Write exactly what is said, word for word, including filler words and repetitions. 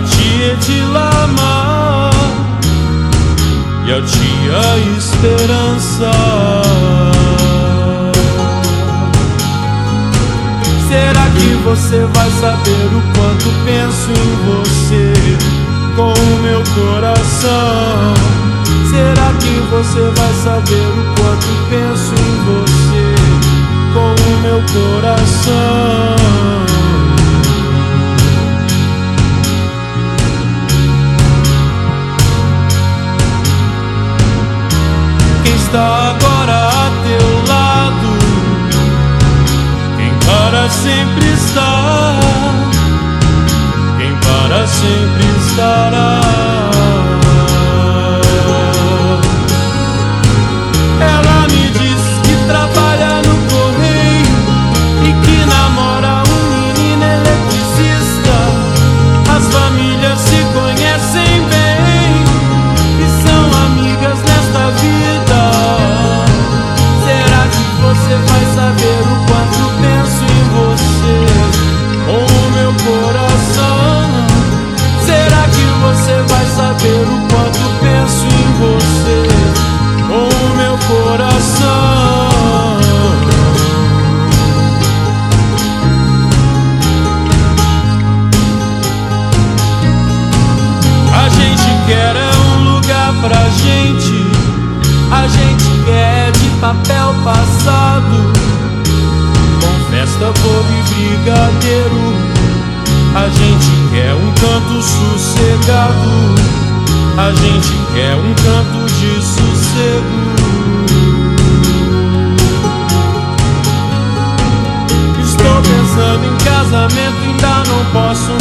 Batia de lama e eu tinha esperança. Será que você vai saber o quanto penso em você com o meu coração? Será que você vai saber o quanto penso em você com o meu coração? Quem está agora a teu lado? Quem para sempre está? Quem para sempre estará? Ela me diz que trabalha no correio e que namora um menino eletricista. As famílias se conhecem bem e são amigas nesta vida. Será que você vai saber o quanto penso em você com o meu coração? Será que você vai saber o quanto penso em você com o meu coração? A gente quer é um lugar pra gente. A gente quer de papel passado, com festa, bolo e brigadeiro. A gente quer um canto sossegado. A gente quer um canto de sossego. Estou pensando em casamento, ainda não posso